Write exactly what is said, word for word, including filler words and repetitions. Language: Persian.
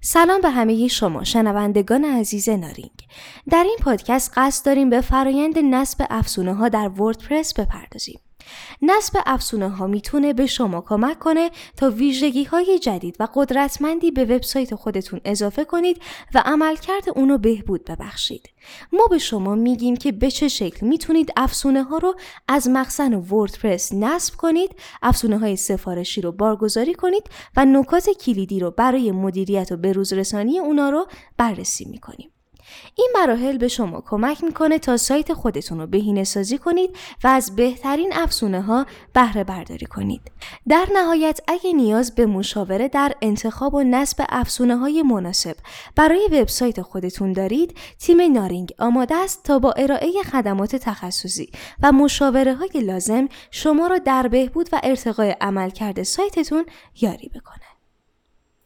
سلام به همه شما شنوندگان عزیز نارینگ. در این پادکست قصد داریم به فرایند نصب افزونه ها در وردپرس بپردازیم. نصب افزونه ها میتونه به شما کمک کنه تا ویژگی های جدید و قدرتمندی به وبسایت خودتون اضافه کنید و عملکرد اونو بهبود ببخشید. ما به شما میگیم که به چه شکل میتونید افزونه ها رو از مخزن وردپرس نصب کنید، افزونه های سفارشی رو بارگذاری کنید و نکات کلیدی رو برای مدیریت و بروز رسانی اونا رو بررسی میکنیم. این مراحل به شما کمک میکنه تا سایت خودتون رو بهینه‌سازی کنید و از بهترین افزونه ها بهره برداری کنید. در نهایت اگه نیاز به مشاوره در انتخاب و نصب افزونه های مناسب برای وبسایت خودتون دارید، تیم نارینگ آماده است تا با ارائه خدمات تخصصی و مشاوره های لازم شما را در بهبود و ارتقای عملکرد سایتتون یاری بکنه.